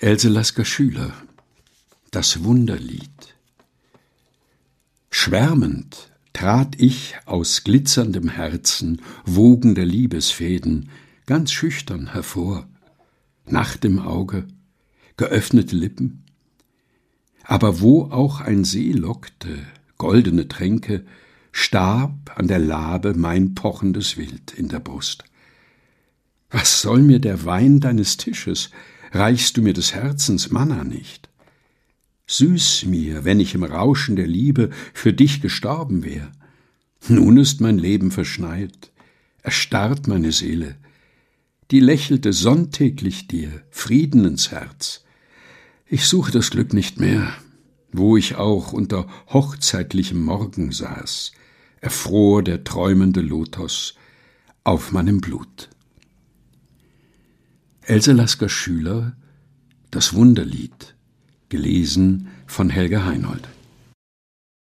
Else Lasker Schüler, das Wunderlied. Schwärmend trat ich aus glitzerndem Herzen, wogender Liebesfäden, ganz schüchtern hervor, Nacht im Auge, geöffnete Lippen. Aber wo auch ein See lockte, goldene Tränke, starb an der Labe mein pochendes Wild in der Brust. Was soll mir der Wein deines Tisches, reichst du mir des Herzens Manna nicht? Süß mir, wenn ich im Rauschen der Liebe für dich gestorben wär. Nun ist mein Leben verschneit, erstarrt meine Seele, die lächelte sonntäglich dir, Frieden ins Herz. Ich suche das Glück nicht mehr, wo ich auch unter hochzeitlichem Morgen saß, erfror der träumende Lotos auf meinem Blut. Else Lasker Schüler, das Wunderlied, gelesen von Helga Heinold.